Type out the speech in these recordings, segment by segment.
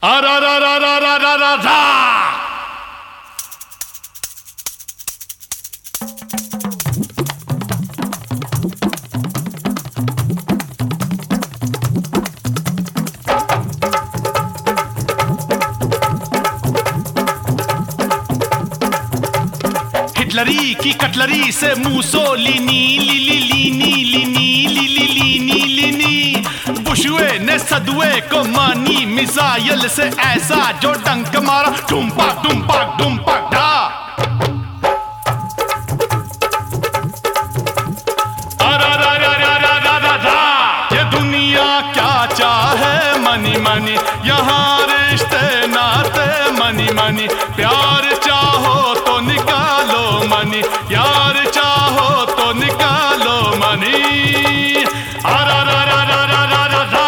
अरा रा रा रा रा रा रा रा। हिटलरी की कटलरी से मूसोलिनी लीली लीनी लीनी लीली लीनी लीनी। बुशुए ने सदुए को मानी मिसाइल से ऐसा जो डंक मारा डुम्पा डुम्पा डुम्पा डा। अरा रा रा रा रा रा रा रा। ये दुनिया क्या चाहे मनी मनी, यहाँ रिश्ते नाते मनी मनी। प्यार चाहो तो निकालो मनी, यार चाहो तो निकालो मनी। अरा रा रा रा रा रा रा रा।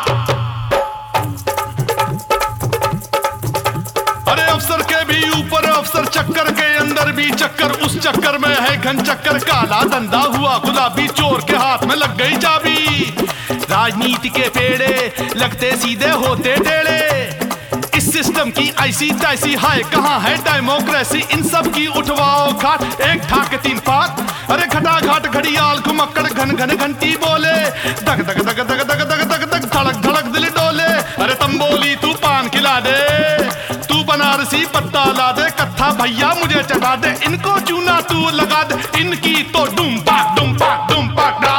अरे अफसर के भी ऊपर अफसर, चक्कर के अंदर भी चक्कर, उस चक्कर में है घन चक्कर। काला धंधा हुआ गुलाबी, चोर के हाथ में लग गई चाबी। राजनीति के पेड़े लगते सीधे होते टेढ़े। इस सिस्टम की ऐसी तैसी हाय कहाँ है डेमोक्रेसी। इन सब की उठवाओ खाट, एक ठाक तीन पाक। अरे घटा घाट घड़ियाल घुमक्कड़ घन घन घंटी बोले। दग दग दग दग दग दग दग दग धड़क धड़क दिल डोले। अरे तंबोली तू पान खिला दे, तू बनारसी पत्ता ला दे। कत्था भैया मुझे चढ़ा दे, इनको चूना तू लगा दे। इनकी तो डुम पाक डुम पाक डुम पाक डा।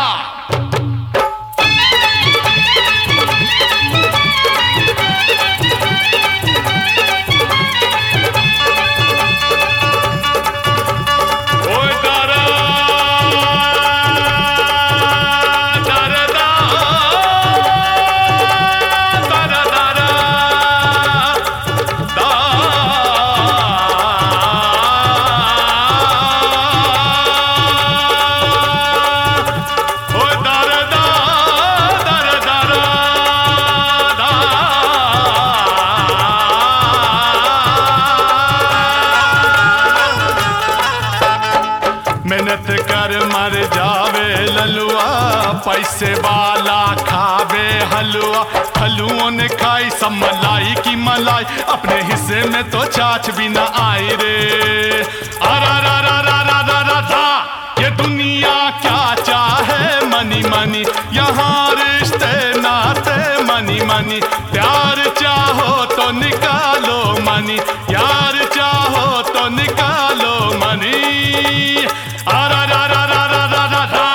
मेहनत कर मर जावे ललुआ, पैसे वाला खावे हलवा। खलुओं ने खाई सब मलाई की मलाई, अपने हिस्से में तो छाछ भी न आई रे। अरा रा रा रा रा रा रा रा। ये दुनिया क्या चाहे मनी मनी, यहाँ रिश्ते नाते मनी मनी। प्यार चाहो तो निकालो मनी, यार चाहो तो निकालो मनी। अरा रा रा रा रा रा रा रा।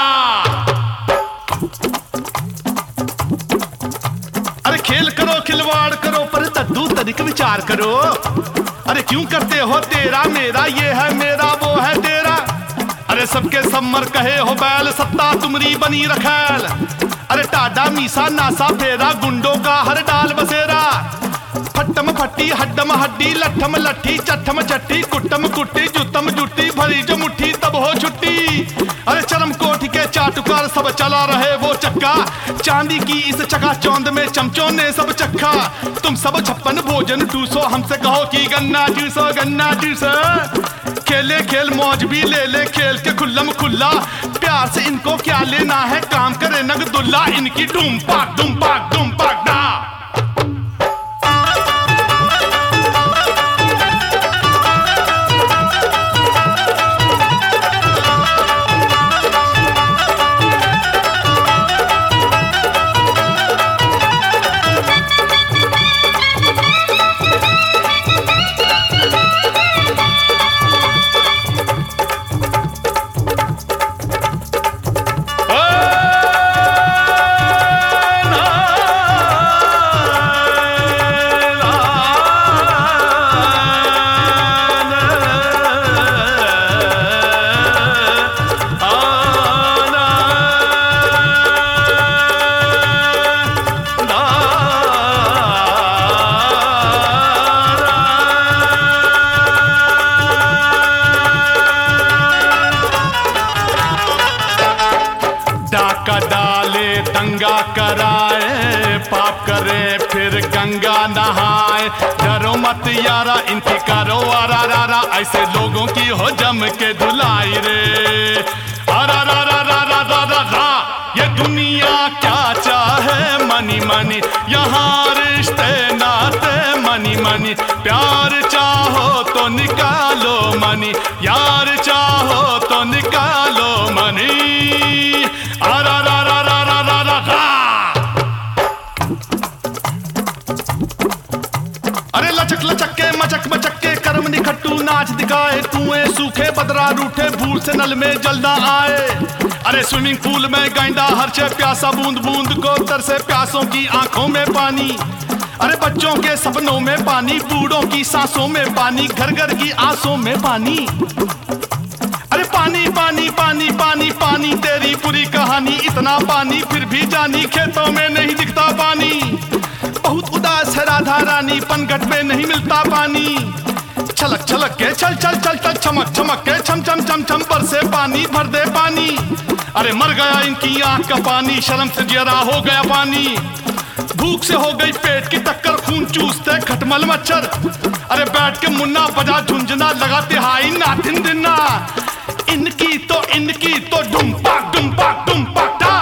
अरे खेल करो खिलवाड़ करो, पर तद्दू तनिक विचार करो। अरे क्यों करते हो तेरा मेरा, ये है मेरा वो है तेरा। अरे सबके सम्मर कहे हो बैल, सत्ता तुमरी बनी रखैल। अरे टाडा मीसा नासा फेरा, गुंडों का हर डाल बसेरा। फट्टम फट्टी हड्डम हड्डी, लट्ठम लट्ठी चट्ठम चट्टी। कुट्टम कुट्टी जुत्तम जुट्टी, भरी जो मुट्ठी तब हो छुट्टी। अरे चरम कोठी के चाटुकार, सब चला रहे वो चक्का। चांदी की इस चका चौंद में चमचों ने सब चक्का। तुम सब छप्पन भोजन टूसो, हमसे कहो कि गन्ना जूसो गन्ना जूसो। खेले खेल मौज भी ले ले, खेल के खुल्लम खुल्ला। प्यार से इनको क्या लेना है, काम करे नगदुल्ला। इनकी डूम पाक डूम पाक डूम पाक डा। डाले दंगा कराए, पाप करे फिर गंगा नहाए। डरो मत यारा इनकी करो आरा रा रा, ऐसे लोगों की हो जम के धुलाई रे। आरा रा रा रा रा रा रा रा। ये दुनिया क्या चाहे मनी मनी, यहाँ रिश्ते नाते प्यार चाहो तो निकालो मनी, यार चाहो तो निकालो मनी। आरा रा रा रा रा रा रा रा। अरे लचक लचक के मचक मचक के कर्म निखट्टू नाच दिखाए, कुएं सूखे बदरा रूठे भूल से नल में जल ना आए। अरे स्विमिंग पूल में गांडा हरचे प्यासा बूंद बूंद को तरसे प्यासों की आंखों में पानी। अरे बच्चों के सपनों में पानी, बूढ़ों की सांसों में पानी, घर घर की आंसों में पानी। अरे पानी पानी पानी पानी पानी तेरी पूरी कहानी, इतना पानी फिर भी जानी खेतों में नहीं दिखता पानी। बहुत उदास है राधा रानी, पनघट में नहीं मिलता पानी। छलक छलक के चल चल चल चल, चमक चमक के छम छम छम छम, बरसे पानी भर दे पानी। अरे मर गया इनकी आंख का पानी, शर्म से जरा हो गया पानी। भूख से हो गई पेट की टक्कर, खून चूसते खटमल मच्छर। अरे बैठ के मुन्ना बजा झुंझुना, लगाते हाई नाथिन दिन्ना। इनकी तो डुम पाक डुम पाक डुम पाक टा।